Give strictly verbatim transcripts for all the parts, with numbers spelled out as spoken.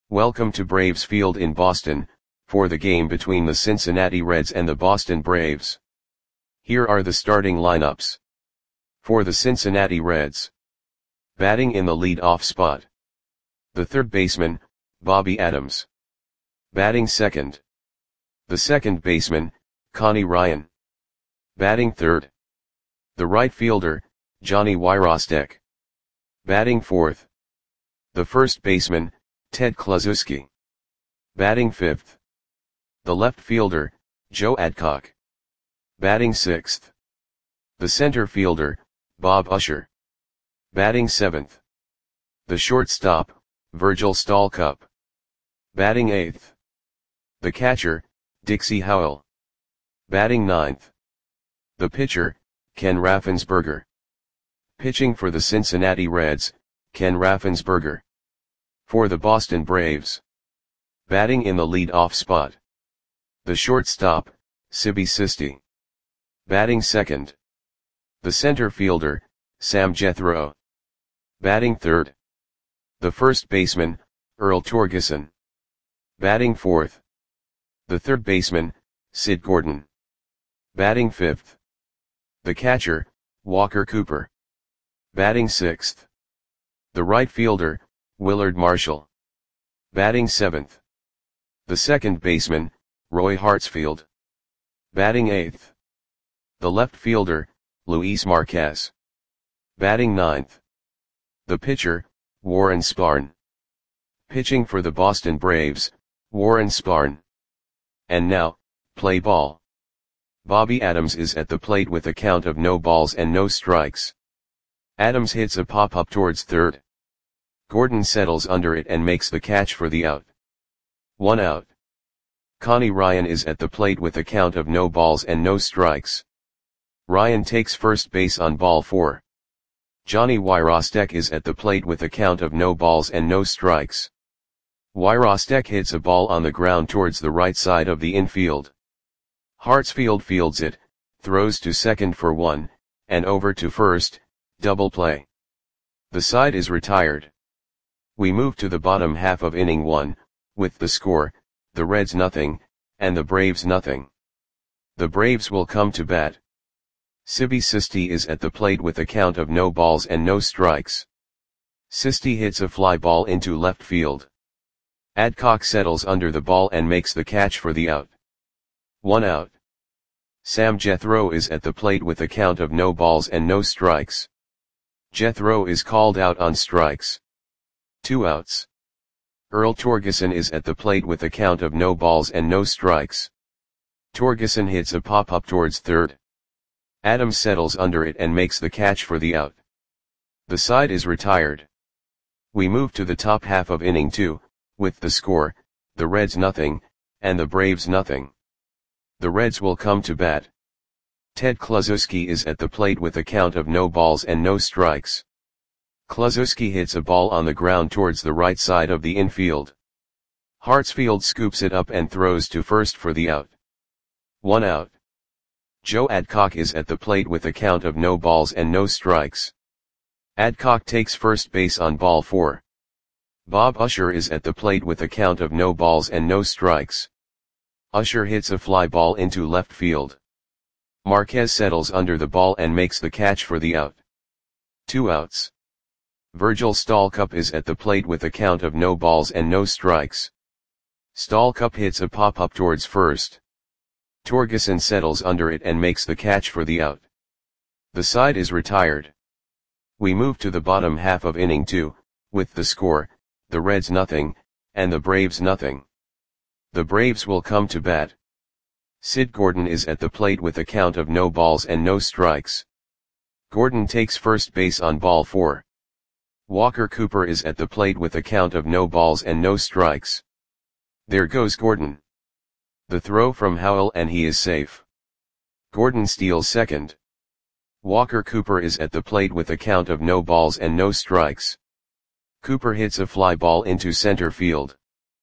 Welcome to Braves Field in Boston, for the game between the Cincinnati Reds and the Boston Braves. Here are the starting lineups. For the Cincinnati Reds. Batting in the lead-off spot. The third baseman, Bobby Adams. Batting second. The second baseman, Connie Ryan. Batting third. The right fielder, Johnny Wyrostek. Batting fourth. The first baseman, Ted Kluszewski. Batting fifth. The left fielder, Joe Adcock. Batting sixth. The center fielder, Bob Usher. Batting seventh. The shortstop, Virgil Stalcup. Batting eighth. The catcher, Dixie Howell. Batting ninth. The pitcher, Ken Raffensperger. Pitching for the Cincinnati Reds, Ken Raffensperger. For the Boston Braves. Batting in the lead-off spot. The shortstop, Sibby Sisti. Batting second. The center fielder, Sam Jethro. Batting third. The first baseman, Earl Torgeson. Batting fourth. The third baseman, Sid Gordon. Batting fifth. The catcher, Walker Cooper. Batting sixth. The right fielder, Willard Marshall. Batting seventh. The second baseman, Roy Hartsfield. Batting eighth. The left fielder, Luis Marquez. Batting ninth. The pitcher, Warren Spahn. Pitching for the Boston Braves, Warren Spahn. And now, play ball. Bobby Adams is at the plate with a count of no balls and no strikes. Adams hits a pop-up towards third. Gordon settles under it and makes the catch for the out. One out. Connie Ryan is at the plate with a count of no balls and no strikes. Ryan takes first base on ball four. Johnny Wyrostek is at the plate with a count of no balls and no strikes. Wyrostek hits a ball on the ground towards the right side of the infield. Hartsfield fields it, throws to second for one, and over to first, double play. The side is retired. We move to the bottom half of inning one, with the score, the Reds nothing, and the Braves nothing. The Braves will come to bat. Sibby Sisti is at the plate with a count of no balls and no strikes. Sisti hits a fly ball into left field. Adcock settles under the ball and makes the catch for the out. One out. Sam Jethro is at the plate with a count of no balls and no strikes. Jethro is called out on strikes. Two outs. Earl Torgeson is at the plate with a count of no balls and no strikes. Torgeson hits a pop-up towards third. Adams settles under it and makes the catch for the out. The side is retired. We move to the top half of inning two, with the score, the Reds nothing, and the Braves nothing. The Reds will come to bat. Ted Kluszewski is at the plate with a count of no balls and no strikes. Kluszewski hits a ball on the ground towards the right side of the infield. Hartsfield scoops it up and throws to first for the out. One out. Joe Adcock is at the plate with a count of no balls and no strikes. Adcock takes first base on ball four. Bob Usher is at the plate with a count of no balls and no strikes. Usher hits a fly ball into left field. Marquez settles under the ball and makes the catch for the out. Two outs. Virgil Stalcup is at the plate with a count of no balls and no strikes. Stalcup hits a pop-up towards first. Torgeson settles under it and makes the catch for the out. The side is retired. We move to the bottom half of inning two, with the score, the Reds nothing, and the Braves nothing. The Braves will come to bat. Sid Gordon is at the plate with a count of no balls and no strikes. Gordon takes first base on ball four. Walker Cooper is at the plate with a count of no balls and no strikes. There goes Gordon. The throw from Howell and he is safe. Gordon steals second. Walker Cooper is at the plate with a count of no balls and no strikes. Cooper hits a fly ball into center field.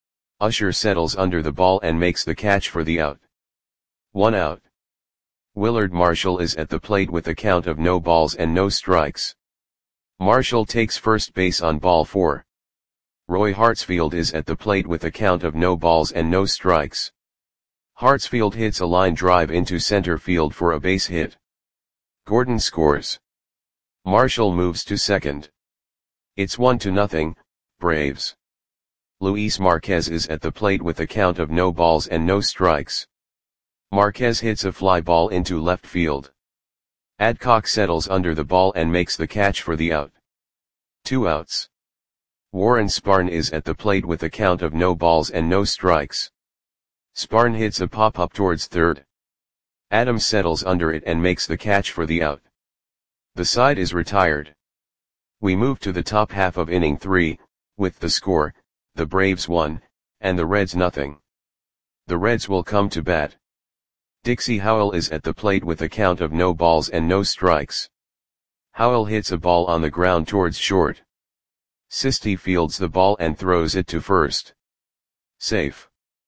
Usher settles under the ball and makes the catch for the out. One out. Willard Marshall is at the plate with a count of no balls and no strikes. Marshall takes first base on ball four. Roy Hartsfield is at the plate with a count of no balls and no strikes. Hartsfield hits a line drive into center field for a base hit. Gordon scores. Marshall moves to second. It's one to nothing, Braves. Luis Marquez is at the plate with a count of no balls and no strikes. Marquez hits a fly ball into left field. Adcock settles under the ball and makes the catch for the out. Two outs. Warren Sparn is at the plate with a count of no balls and no strikes. Sparn hits a pop-up towards third. Adams settles under it and makes the catch for the out. The side is retired. We move to the top half of inning three, with the score, the Braves one, and the Reds nothing. The Reds will come to bat. Dixie Howell is at the plate with a count of no balls and no strikes. Howell hits a ball on the ground towards short. Sisti fields the ball and throws it to first. Safe.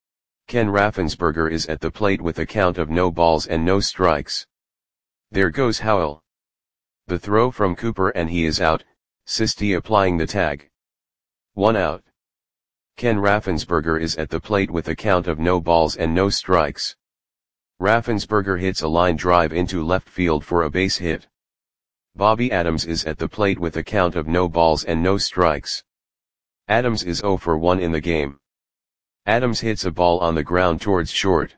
Ken Raffensperger is at the plate with a count of no balls and no strikes. There goes Howell. The throw from Cooper and he is out, Sisti applying the tag. One out. Ken Raffensperger is at the plate with a count of no balls and no strikes. Raffensperger hits a line drive into left field for a base hit. Bobby Adams is at the plate with a count of no balls and no strikes. Adams is oh for one in the game. Adams hits a ball on the ground towards short.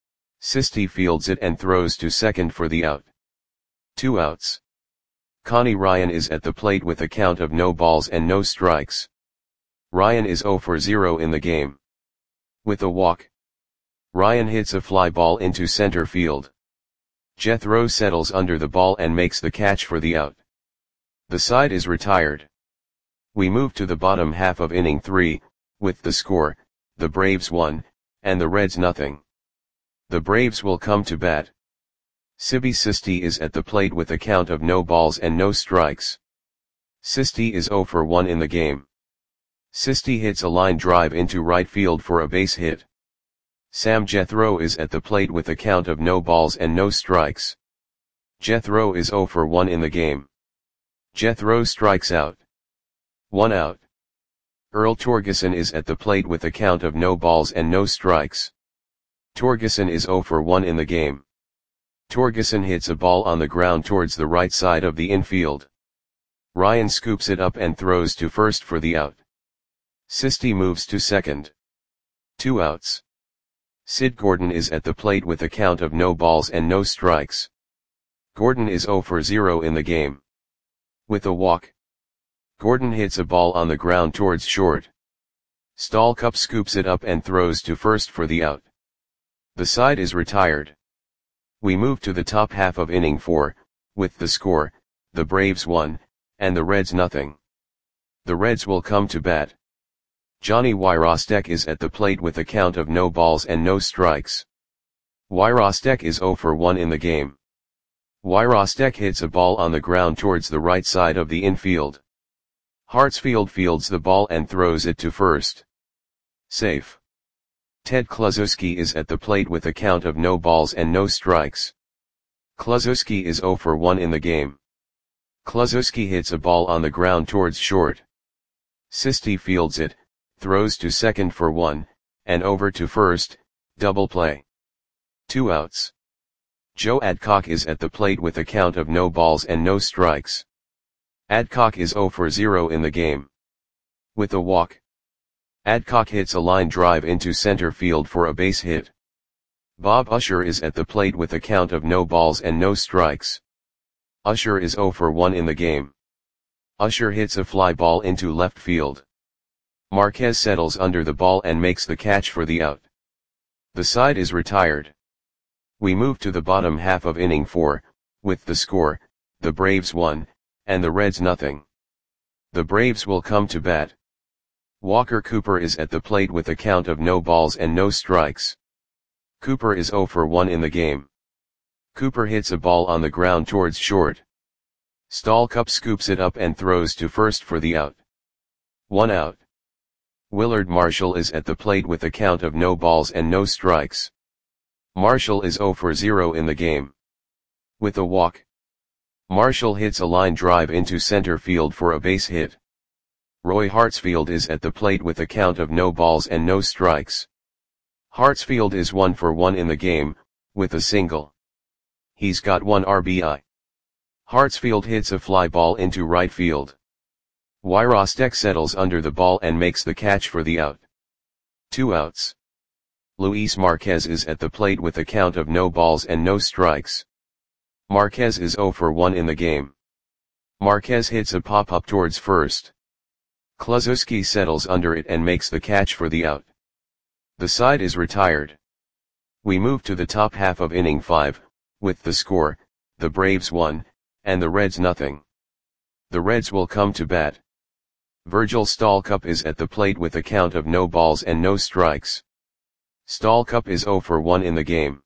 Sisti fields it and throws to second for the out. Two outs. Connie Ryan is at the plate with a count of no balls and no strikes. Ryan is oh for zero in the game. With a walk. Ryan hits a fly ball into center field. Jethro settles under the ball and makes the catch for the out. The side is retired. We move to the bottom half of inning three, with the score, the Braves one, and the Reds nothing. The Braves will come to bat. Sibi Sisti is at the plate with a count of no balls and no strikes. Sisti is oh for one in the game. Sisti hits a line drive into right field for a base hit. Sam Jethro is at the plate with a count of no balls and no strikes. Jethro is oh for one in the game. Jethro strikes out. One out. Earl Torgeson is at the plate with a count of no balls and no strikes. Torgeson is oh for one in the game. Torgeson hits a ball on the ground towards the right side of the infield. Ryan scoops it up and throws to first for the out. Sisti moves to second. Two outs. Sid Gordon is at the plate with a count of no balls and no strikes. Gordon is oh for zero in the game. With a walk. Gordon hits a ball on the ground towards short. Stallcup scoops it up and throws to first for the out. The side is retired. We move to the top half of inning four, with the score, the Braves one, and the Reds nothing. The Reds will come to bat. Johnny Wyrostek is at the plate with a count of no balls and no strikes. Wyrostek is oh for one in the game. Wyrostek hits a ball on the ground towards the right side of the infield. Hartsfield fields the ball and throws it to first. Safe. Ted Kluszewski is at the plate with a count of no balls and no strikes. Kluszewski is oh for one in the game. Kluszewski hits a ball on the ground towards short. Sisti fields it, throws to second for one, and over to first, double play. Two outs. Joe Adcock is at the plate with a count of no balls and no strikes. Adcock is oh for zero in the game. With a walk. Adcock hits a line drive into center field for a base hit. Bob Usher is at the plate with a count of no balls and no strikes. Usher is oh for one in the game. Usher hits a fly ball into left field. Marquez settles under the ball and makes the catch for the out. The side is retired. We move to the bottom half of inning four, with the score, the Braves one, and the Reds nothing. The Braves will come to bat. Walker Cooper is at the plate with a count of no balls and no strikes. Cooper is oh for one in the game. Cooper hits a ball on the ground towards short. Stallcup scoops it up and throws to first for the out. One out. Willard Marshall is at the plate with a count of no balls and no strikes. Marshall is oh for zero in the game. With a walk. Marshall hits a line drive into center field for a base hit. Roy Hartsfield is at the plate with a count of no balls and no strikes. Hartsfield is one for one in the game, with a single. He's got one R B I. Hartsfield hits a fly ball into right field. Wyrostek settles under the ball and makes the catch for the out. Two outs. Luis Marquez is at the plate with a count of no balls and no strikes. Marquez is zero for one in the game. Marquez hits a pop-up towards first. Kluszewski settles under it and makes the catch for the out. The side is retired. We move to the top half of inning five, with the score, the Braves one, and the Reds nothing. The Reds will come to bat. Virgil Stalcup is at the plate with a count of no balls and no strikes. Stalcup is zero for one in the game.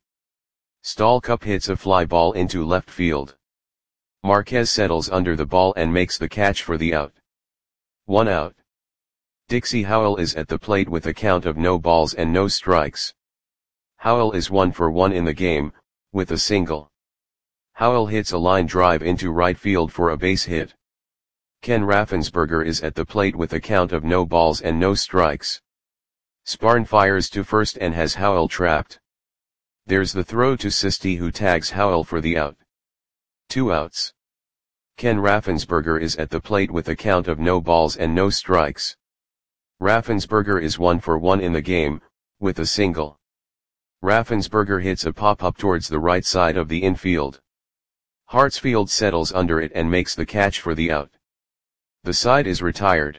Stalcup hits a fly ball into left field. Marquez settles under the ball and makes the catch for the out. One out. Dixie Howell is at the plate with a count of no balls and no strikes. Howell is one for one in the game, with a single. Howell hits a line drive into right field for a base hit. Ken Raffensperger is at the plate with a count of no balls and no strikes. Sparn fires to first and has Howell trapped. There's the throw to Sisti, who tags Howell for the out. Two outs. Ken Raffensperger is at the plate with a count of no balls and no strikes. Raffensperger is one for one in the game, with a single. Raffensperger hits a pop-up towards the right side of the infield. Hartsfield settles under it and makes the catch for the out. The side is retired.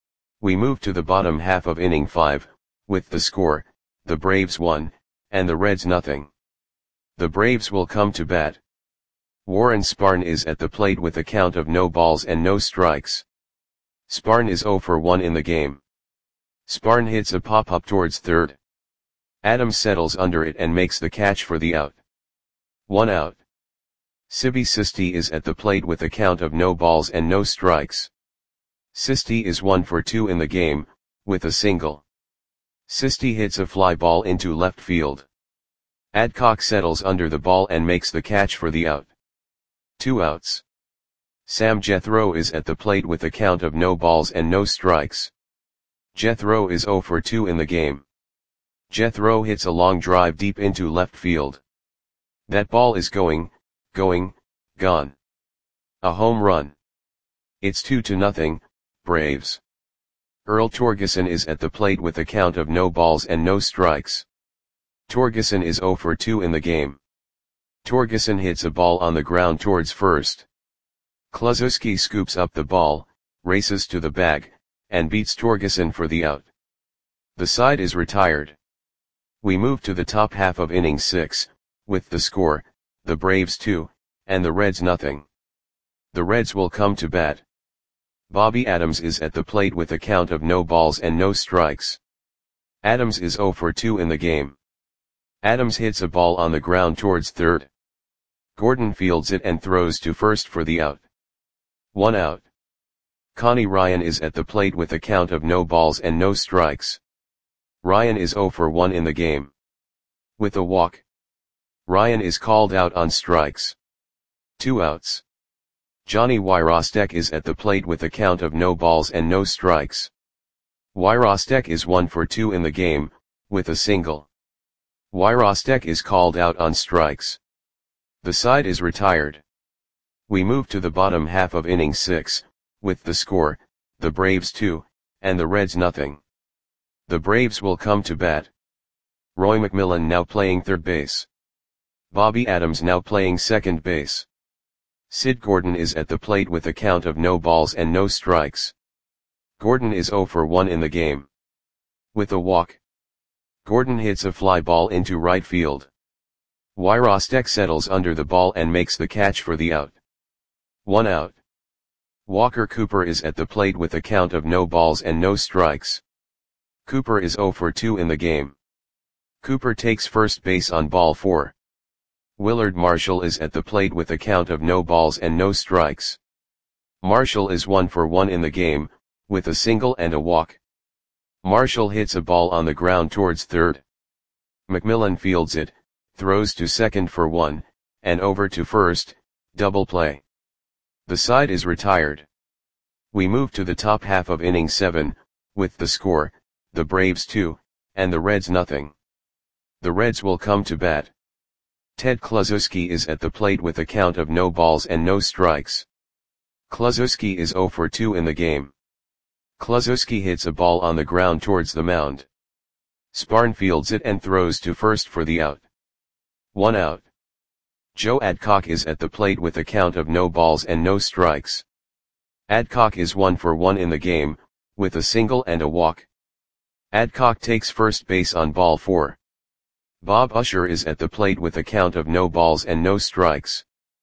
We move to the bottom half of inning five, with the score, the Braves one, and the Reds nothing. The Braves will come to bat. Warren Sparn is at the plate with a count of no balls and no strikes. Sparn is zero for one in the game. Sparn hits a pop-up towards third. Adams settles under it and makes the catch for the out. One out. Sibi Sisti is at the plate with a count of no balls and no strikes. Sisti is one for two in the game, with a single. Sisti hits a fly ball into left field. Adcock settles under the ball and makes the catch for the out. Two outs. Sam Jethro is at the plate with a count of no balls and no strikes. Jethro is zero for two in the game. Jethro hits a long drive deep into left field. That ball is going, going, gone. A home run. It's two to nothing, Braves. Earl Torgeson is at the plate with a count of no balls and no strikes. Torgeson is zero for two in the game. Torgeson hits a ball on the ground towards first. Kluszewski scoops up the ball, races to the bag, and beats Torgeson for the out. The side is retired. We move to the top half of inning six, with the score, the Braves two, and the Reds nothing. The Reds will come to bat. Bobby Adams is at the plate with a count of no balls and no strikes. Adams is zero for two in the game. Adams hits a ball on the ground towards third. Gordon fields it and throws to first for the out. One out. Connie Ryan is at the plate with a count of no balls and no strikes. Ryan is zero for one in the game. With a walk. Ryan is called out on strikes. Two outs. Johnny Wyrostek is at the plate with a count of no balls and no strikes. Wyrostek is one for two in the game, with a single. Wyrostek is called out on strikes. The side is retired. We move to the bottom half of inning six, with the score, the Braves two, and the Reds nothing. The Braves will come to bat. Roy McMillan now playing third base. Bobby Adams now playing second base. Sid Gordon is at the plate with a count of no balls and no strikes. Gordon is zero for one in the game. With a walk. Gordon hits a fly ball into right field. Wyrostek settles under the ball and makes the catch for the out. One out. Walker Cooper is at the plate with a count of no balls and no strikes. Cooper is zero for two in the game. Cooper takes first base on ball four. Willard Marshall is at the plate with a count of no balls and no strikes. Marshall is one for one in the game, with a single and a walk. Marshall hits a ball on the ground towards third. McMillan fields it, throws to second for one, and over to first, double play. The side is retired. We move to the top half of inning seven, with the score, the Braves two, and the Reds nothing. The Reds will come to bat. Ted Kluszewski is at the plate with a count of no balls and no strikes. Kluszewski is zero for two in the game. Kluszewski hits a ball on the ground towards the mound. Sparn fields it and throws to first for the out. One out. Joe Adcock is at the plate with a count of no balls and no strikes. Adcock is one for one in the game, with a single and a walk. Adcock takes first base on ball four. Bob Usher is at the plate with a count of no balls and no strikes.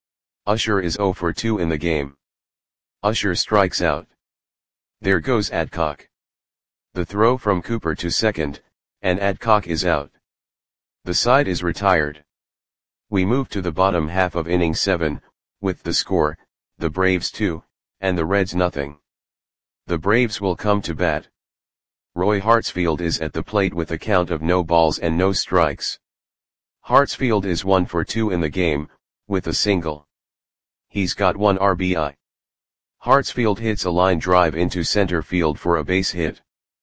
Usher is zero for two in the game. Usher strikes out. There goes Adcock. The throw from Cooper to second, and Adcock is out. The side is retired. We move to the bottom half of inning seven, with the score, the Braves two, and the Reds nothing. The Braves will come to bat. Roy Hartsfield is at the plate with a count of no balls and no strikes. Hartsfield is one for two in the game, with a single. He's got one R B I. Hartsfield hits a line drive into center field for a base hit.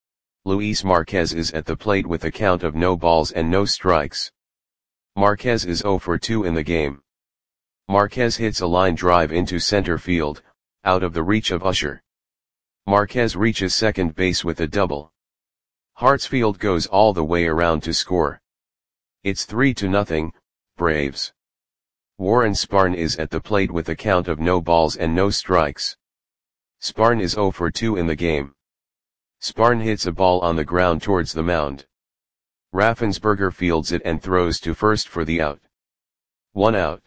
Luis Marquez is at the plate with a count of no balls and no strikes. Marquez is zero for two in the game. Marquez hits a line drive into center field, out of the reach of Usher. Marquez reaches second base with a double. Hartsfield goes all the way around to score. It's three to nothing, Braves. Warren Sparn is at the plate with a count of no balls and no strikes. Sparn is zero for two in the game. Sparn hits a ball on the ground towards the mound. Raffensperger fields it and throws to first for the out. One out.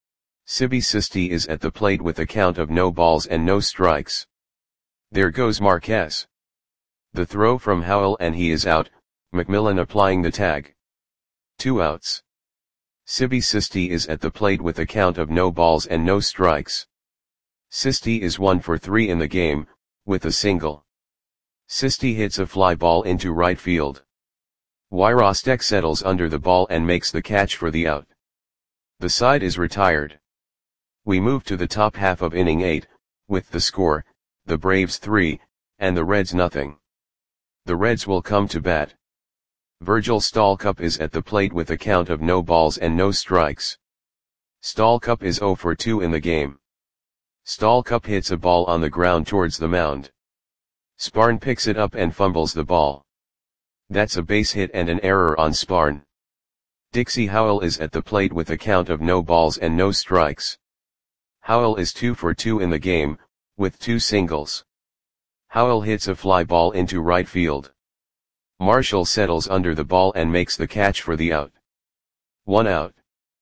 Sibby Sisti is at the plate with a count of no balls and no strikes. There goes Marquez. The throw from Howell and he is out, McMillan applying the tag. Two outs. Sibby Sisti is at the plate with a count of no balls and no strikes. Sisti is one for three in the game, with a single. Sisti hits a fly ball into right field. Wyrostek settles under the ball and makes the catch for the out. The side is retired. We move to the top half of inning eight, with the score, the Braves three, and the Reds nothing. The Reds will come to bat. Virgil Stalcup is at the plate with a count of no balls and no strikes. Stalcup is zero for two in the game. Stalcup hits a ball on the ground towards the mound. Sparn picks it up and fumbles the ball. That's a base hit and an error on Sparn. Dixie Howell is at the plate with a count of no balls and no strikes. Howell is two for two in the game, with two singles. Howell hits a fly ball into right field. Marshall settles under the ball and makes the catch for the out. One out.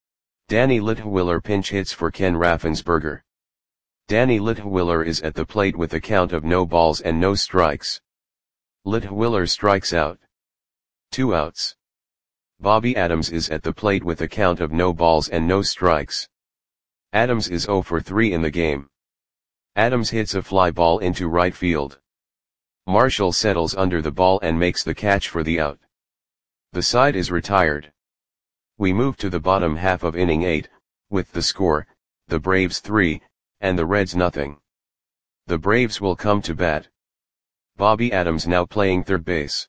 Danny Litwiller pinch hits for Ken Raffensperger. Danny Litwiller is at the plate with a count of no balls and no strikes. Litwiller strikes out. Two outs. Bobby Adams is at the plate with a count of no balls and no strikes. Adams is zero for three in the game. Adams hits a fly ball into right field. Marshall settles under the ball and makes the catch for the out. The side is retired. We move to the bottom half of inning eight, with the score, the Braves three, and the Reds nothing. The Braves will come to bat. Bobby Adams now playing third base.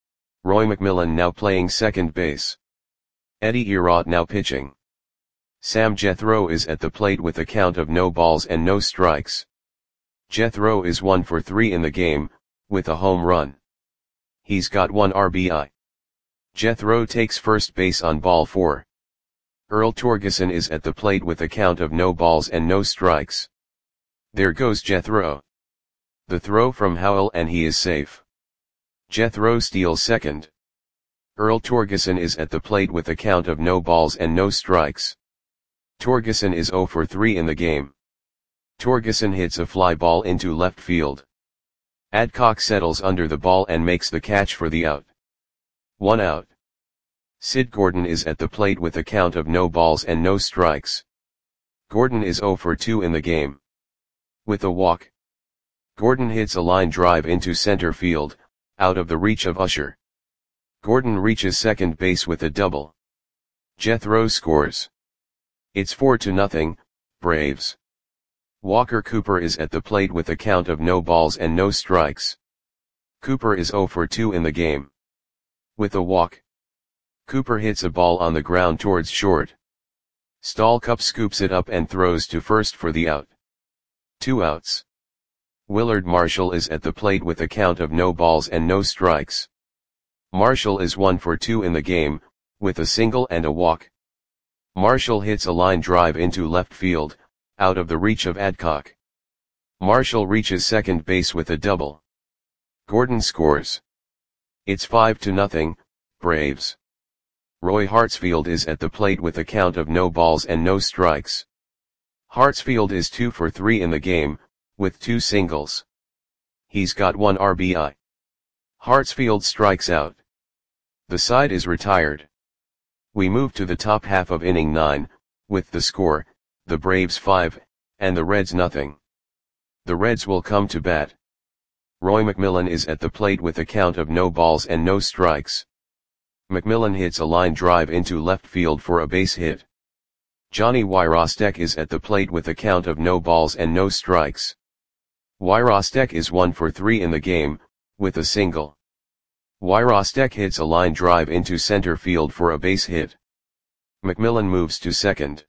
Roy McMillan now playing second base. Eddie Erott now pitching. Sam Jethro is at the plate with a count of no balls and no strikes. Jethro is one for three in the game, with a home run. He's got one R B I. Jethro takes first base on ball four. Earl Torgeson is at the plate with a count of no balls and no strikes. There goes Jethro. The throw from Howell and he is safe. Jethro steals second. Earl Torgeson is at the plate with a count of no balls and no strikes. Torgeson is zero for three in the game. Torgeson hits a fly ball into left field. Adcock settles under the ball and makes the catch for the out. One out. Sid Gordon is at the plate with a count of no balls and no strikes. Gordon is zero for two in the game. With a walk. Gordon hits a line drive into center field, out of the reach of Usher. Gordon reaches second base with a double. Jethro scores. It's four to nothing, Braves. Walker Cooper is at the plate with a count of no balls and no strikes. Cooper is zero for two in the game. With a walk, Cooper hits a ball on the ground towards short. Stallcup scoops it up and throws to first for the out. Two outs. Willard Marshall is at the plate with a count of no balls and no strikes. Marshall is one for two in the game, with a single and a walk. Marshall hits a line drive into left field, out of the reach of Adcock. Marshall reaches second base with a double. Gordon scores. It's five to nothing, Braves. Roy Hartsfield is at the plate with a count of no balls and no strikes. Hartsfield is two for three in the game, with two singles. He's got one R B I. Hartsfield strikes out. The side is retired. We move to the top half of inning nine, with the score, the Braves five, and the Reds nothing. The Reds will come to bat. Roy McMillan is at the plate with a count of no balls and no strikes. McMillan hits a line drive into left field for a base hit. Johnny Wyrostek is at the plate with a count of no balls and no strikes. Wyrostek is one for three in the game, with a single. Wyrostek hits a line drive into center field for a base hit. McMillan moves to second.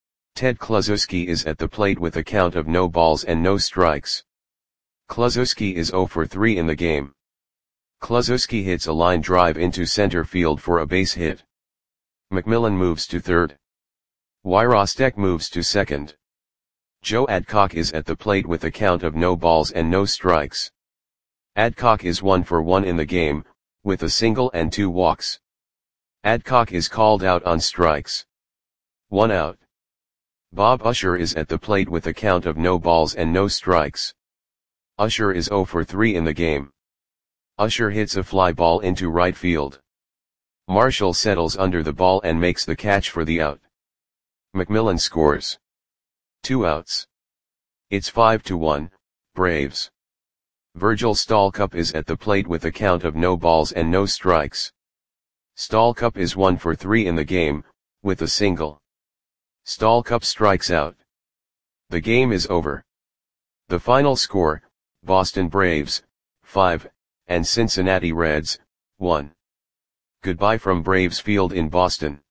Ted Kluszewski is at the plate with a count of no balls and no strikes. Kluszewski is zero for three in the game. Kluszewski hits a line drive into center field for a base hit. McMillan moves to third. Wyrostek moves to second. Joe Adcock is at the plate with a count of no balls and no strikes. Adcock is one for one in the game, with a single and two walks. Adcock is called out on strikes. One out. Bob Usher is at the plate with a count of no balls and no strikes. Usher is zero for three in the game. Usher hits a fly ball into right field. Marshall settles under the ball and makes the catch for the out. McMillan scores. Two outs. It's five to one, Braves. Virgil Stallcup is at the plate with a count of no balls and no strikes. Stallcup is one for three in the game, with a single. Stallcup strikes out. The game is over. The final score, Boston Braves, five, and Cincinnati Reds, one. Goodbye from Braves Field in Boston.